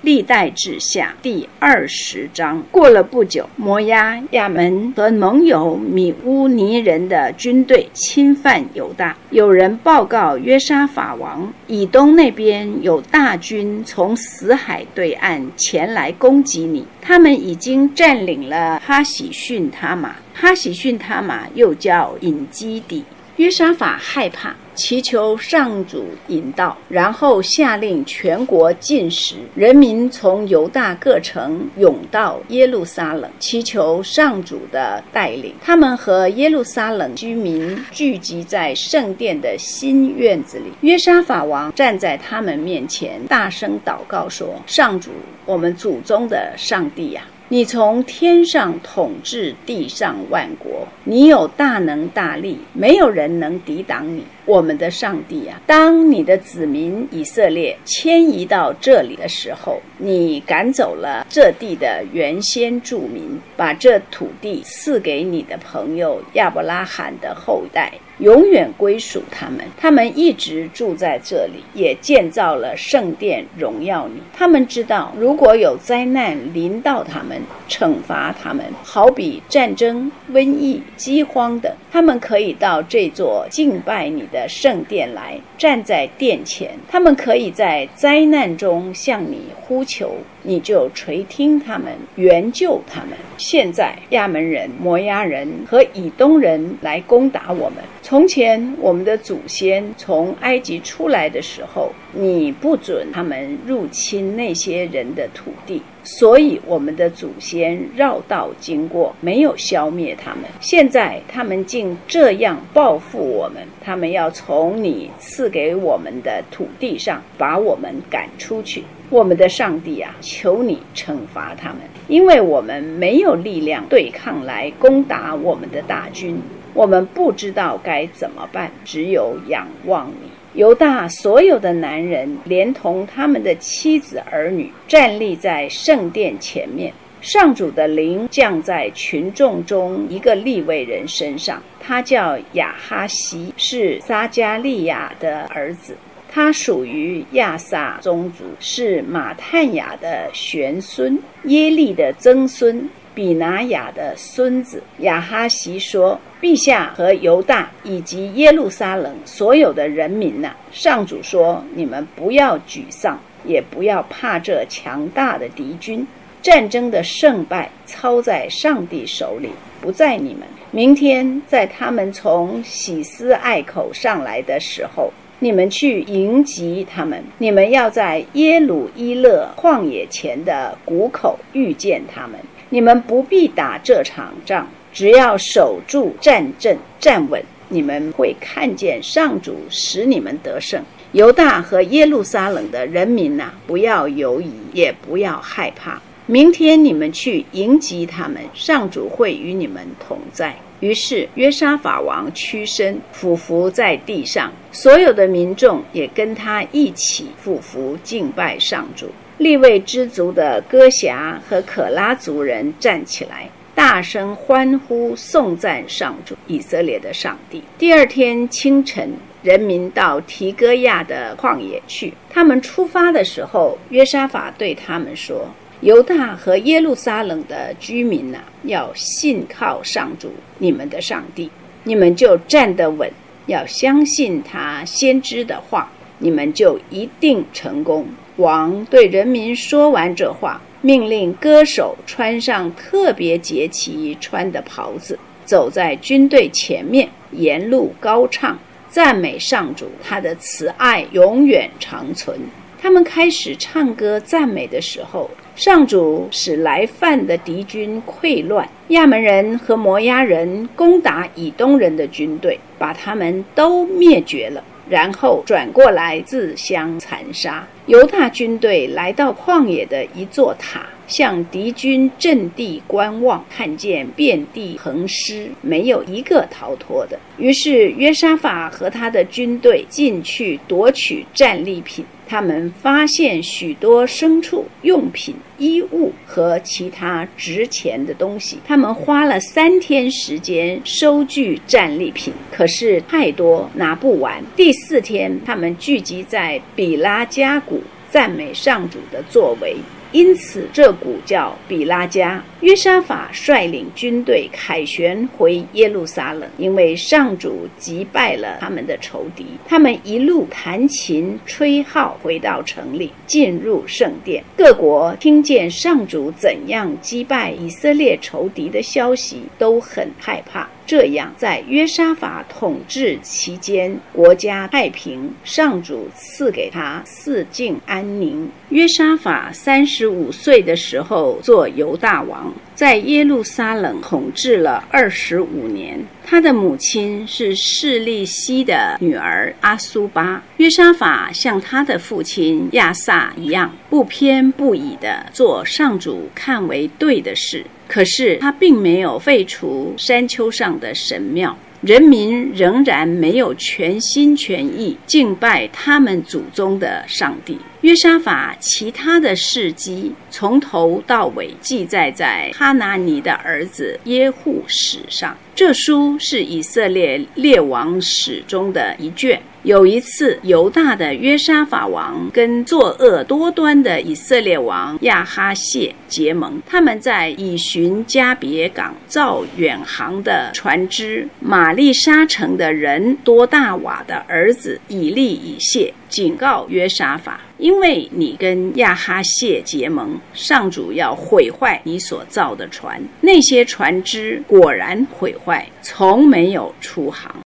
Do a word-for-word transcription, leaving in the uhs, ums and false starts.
历代志下第二十章。过了不久，摩押、亚门和盟友米乌尼人的军队侵犯犹大。有人报告约沙法王，以东那边有大军从死海对岸前来攻击你，他们已经占领了哈喜逊他玛。哈喜逊他玛又叫隐基底。约沙法害怕，祈求上主引导，然后下令全国禁食，人民从犹大各城涌到耶路撒冷，祈求上主的带领。他们和耶路撒冷居民聚集在圣殿的新院子里。约沙法王站在他们面前，大声祷告说：上主，我们祖宗的上帝呀、啊，你从天上统治地上万国，你有大能大力，没有人能抵挡你。我们的上帝啊，当你的子民以色列迁移到这里的时候，你赶走了这地的原先住民，把这土地赐给你的朋友亚伯拉罕的后代，永远归属他们。他们一直住在这里，也建造了圣殿荣耀你。他们知道，如果有灾难临到他们，惩罚他们，好比战争、瘟疫、饥荒等，他们可以到这座敬拜你的圣殿来，站在殿前。他们可以在灾难中向你呼求，你就垂听他们，援救他们。现在亚门人、摩押人和以东人来攻打我们。从前我们的祖先从埃及出来的时候，你不准他们入侵那些人的土地，所以我们的祖先绕道经过，没有消灭他们。现在他们竟这样报复我们，他们要从你赐给我们的土地上把我们赶出去。我们的上帝啊，求你惩罚他们，因为我们没有力量对抗来攻打我们的大军，我们不知道该怎么办，只有仰望你。犹大所有的男人连同他们的妻子儿女站立在圣殿前面，上主的灵降在群众中一个利未人身上，他叫亚哈西，是撒迦利亚的儿子，他属于亚萨宗族，是马探雅的玄孙，耶利的曾孙，比拿雅的孙子。亚哈西说：陛下和犹大以及耶路撒冷所有的人民啊，上主说，你们不要沮丧，也不要怕这强大的敌军，战争的胜败操在上帝手里，不在你们。明天在他们从喜斯艾口上来的时候，你们去迎击他们，你们要在耶鲁伊勒旷野前的谷口遇见他们。你们不必打这场仗，只要守住战阵，站稳，你们会看见上主使你们得胜。犹大和耶路撒冷的人民啊，不要犹疑，也不要害怕。明天你们去迎击他们，上主会与你们同在。于是约沙法王屈身俯伏在地上，所有的民众也跟他一起俯伏敬拜上主。利未支族的歌辖和可拉族人站起来，大声欢呼颂赞上主以色列的上帝。第二天清晨，人民到提哥亚的旷野去。他们出发的时候，约沙法对他们说：犹大和耶路撒冷的居民啊，要信靠上主你们的上帝，你们就站得稳，要相信他先知的话，你们就一定成功。王对人民说完这话，命令歌手穿上特别节期穿的袍子，走在军队前面，沿路高唱，赞美上主，他的慈爱永远长存。他们开始唱歌赞美的时候，上主使来犯的敌军溃乱，亚门人和摩押人攻打以东人的军队，把他们都灭绝了，然后转过来自相残杀。犹大军队来到旷野的一座塔，向敌军阵地观望，看见遍地横尸，没有一个逃脱的。于是约沙法和他的军队进去夺取战利品，他们发现许多牲畜、用品、衣物和其他值钱的东西。他们花了三天时间收据战利品，可是太多拿不完。第四天，他们聚集在比拉加谷， 赞美上主的作为。因此这股叫比拉加。约沙法率领军队凯旋回耶路撒冷，因为上主击败了他们的仇敌。他们一路弹琴吹号回到城里，进入圣殿。各国听见上主怎样击败以色列仇敌的消息，都很害怕。这样在约沙法统治期间，国家太平，上主赐给他四境安宁。约沙法三十五岁的时候做犹大王，在耶路撒冷统治了二十五年。他的母亲是示利希的女儿阿苏巴。约沙法像他的父亲亚撒一样，不偏不倚地做上主看为对的事。可是他并没有废除山丘上的神庙，人民仍然没有全心全意敬拜他们祖宗的上帝。约沙法其他的事迹从头到尾记载在哈拿尼的儿子耶户史上。这书是以色列列王史中的一卷。有一次，犹大的约沙法王跟作恶多端的以色列王亚哈谢结盟，他们在以寻加别港造远航的船只。玛丽沙城的人多大瓦的儿子以利以谢警告约沙法，因为你跟亚哈谢结盟，上主要毁坏你所造的船。那些船只果然毁坏，从没有出航。